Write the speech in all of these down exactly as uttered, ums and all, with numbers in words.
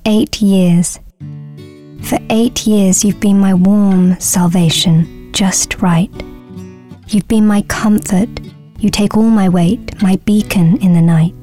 eight years. For eight years you've been my warm salvation, just right. You've been my comfort, you take all my weight, my beacon in the night.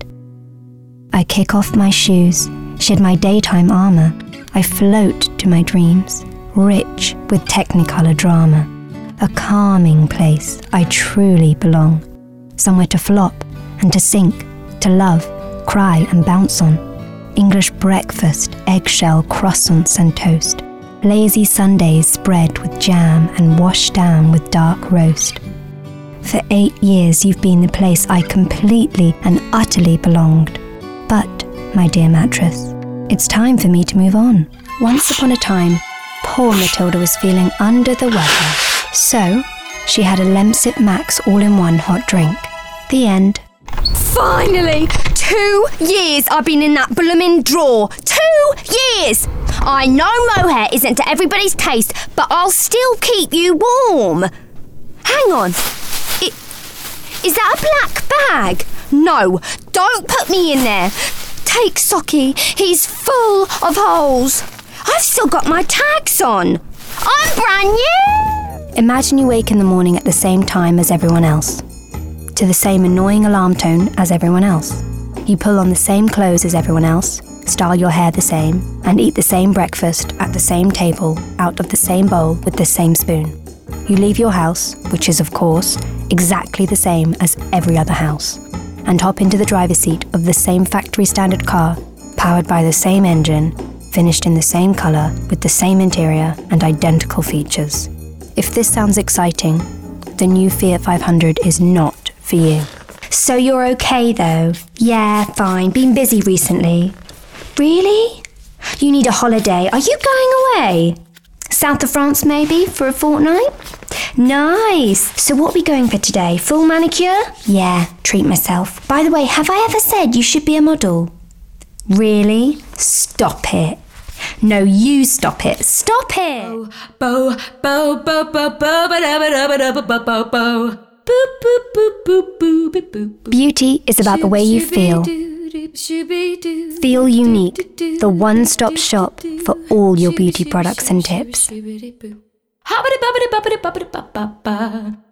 I kick off my shoes, shed my daytime armor, I float to my dreams, rich with technicolor drama. A calming place, I truly belong. Somewhere to flop and to sink, to love, cry and bounce on. English breakfast, eggshell, croissants and toast. Lazy Sundays spread with jam and washed down with dark roast. For eight years you've been the place I completely and utterly belonged. But, my dear mattress, it's time for me to move on. Once upon a time, poor Matilda was feeling under the weather. So, she had a Lemsip Max all-in-one hot drink. The end. Finally! Two years I've been in that bloomin' drawer. Two years! I know mohair isn't to everybody's taste, but I'll still keep you warm. Hang on. It, is that a black bag? No, don't put me in there. Take Socky, he's full of holes. I've still got my tags on. I'm brand new! Imagine you wake in the morning at the same time as everyone else, to the same annoying alarm tone as everyone else. You pull on the same clothes as everyone else, style your hair the same, and eat the same breakfast at the same table, out of the same bowl with the same spoon. You leave your house, which is of course exactly the same as every other house, and hop into the driver's seat of the same factory standard car, powered by the same engine, finished in the same colour, with the same interior and identical features. If this sounds exciting, the new Fiat five hundred is not for you. So you're okay though? Yeah, fine. Been busy recently. Really? You need a holiday. Are you going away? South of France maybe, for a fortnight? Nice. So what are we going for today? Full manicure? Yeah, treat myself. By the way, have I ever said you should be a model? Really? Stop it. No, you stop it. Stop it. Bo, bo, bo, bo, bo, bo, bo, bo, bo, bo. Beauty is about the way you feel. Feel unique, the one-stop shop for all your beauty products and tips.